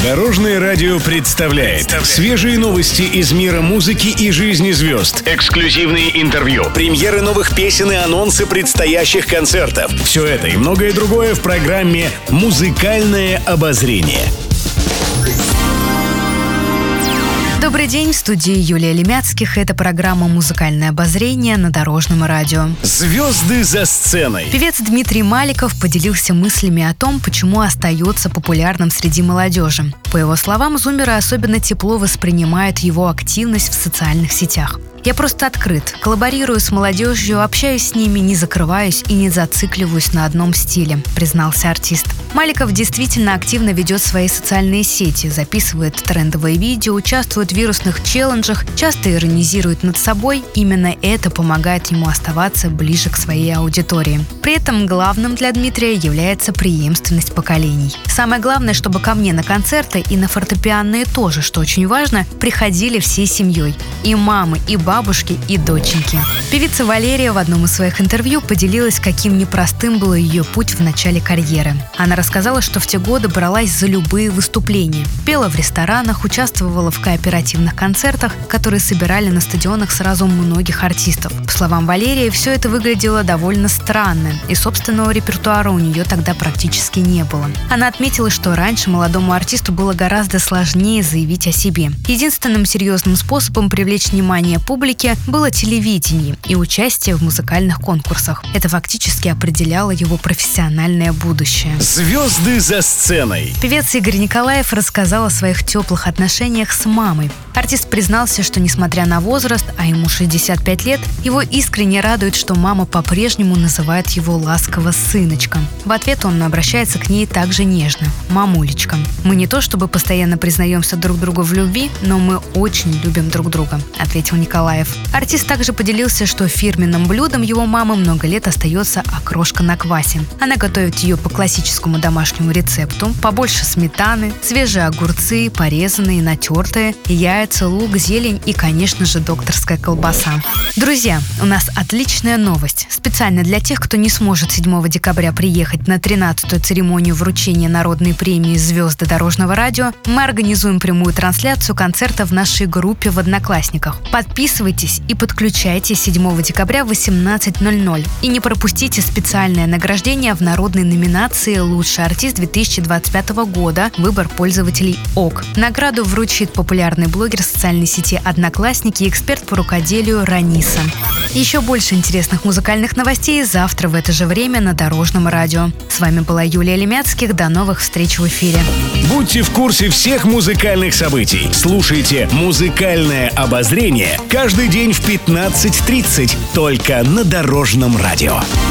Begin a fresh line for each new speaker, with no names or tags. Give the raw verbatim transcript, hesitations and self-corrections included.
Дорожное радио представляет свежие новости из мира музыки и жизни звезд. Эксклюзивные интервью, премьеры новых песен и анонсы предстоящих концертов. Все это и многое другое в программе «Музыкальное обозрение».
Добрый день, в студии Юлия Лемяцких. Это программа «Музыкальное обозрение» на Дорожном радио.
Звезды за сценой.
Певец Дмитрий Маликов поделился мыслями о том, почему остается популярным среди молодежи. По его словам, зумеры особенно тепло воспринимают его активность в социальных сетях. «Я просто открыт, коллаборирую с молодежью, общаюсь с ними, не закрываюсь и не зацикливаюсь на одном стиле», — признался артист. Маликов действительно активно ведет свои социальные сети, записывает трендовые видео, участвует в вирусных челленджах, часто иронизирует над собой. Именно это помогает ему оставаться ближе к своей аудитории. При этом главным для Дмитрия является преемственность поколений. Самое главное, чтобы ко мне на концерты и на фортепианные тоже, что очень важно, приходили всей семьей. И мамы, и бабушки, и доченьки. Певица Валерия в одном из своих интервью поделилась, каким непростым был ее путь в начале карьеры. Она рассказала, что в те годы бралась за любые выступления. Пела в ресторанах, участвовала в кооперативных концертах, которые собирали на стадионах сразу многих артистов. По словам Валерии, все это выглядело довольно странно, и собственного репертуара у нее тогда практически не было. Она отметила, что раньше молодому артисту было гораздо сложнее заявить о себе. Единственным серьезным способом привлечь внимание публики было телевидение и участие в музыкальных конкурсах. Это фактически определяло его профессиональное будущее.
Звезды за сценой.
Певец Игорь Николаев рассказал о своих теплых отношениях с мамой. Артист признался, что несмотря на возраст, а ему шестьдесят пять лет, его искренне радует, что мама по-прежнему называет его ласково «сыночком». В ответ он обращается к ней также нежно – «мамулечка». «Мы не то чтобы постоянно признаемся друг другу в любви, но мы очень любим друг друга», – ответил Николаев. Артист также поделился, что фирменным блюдом его мамы много лет остается окрошка на квасе. Она готовит ее по классическому домашнему рецепту: побольше сметаны, свежие огурцы, порезанные, натертые, яйца, лук, зелень и, конечно же, докторская колбаса. Друзья, у нас отличная новость. Специально для тех, кто не сможет седьмого декабря приехать на тринадцатую церемонию вручения народной премии «Звезды Дорожного радио», мы организуем прямую трансляцию концерта в нашей группе в Одноклассниках. Подписывайтесь и подключайтесь седьмого декабря в восемнадцать ноль ноль. И не пропустите специальное награждение в народной номинации «Лучший артист две тысячи двадцать пятого года. Выбор пользователей ОК». Награду вручит популярный блогер социальной сети «Одноклассники» и эксперт по рукоделию Раниса. Еще больше интересных музыкальных новостей завтра в это же время на Дорожном радио. С вами была Юлия Лемяцких. До новых встреч в эфире.
Будьте в курсе всех музыкальных событий. Слушайте «Музыкальное обозрение» каждый день в пятнадцать тридцать только на Дорожном радио.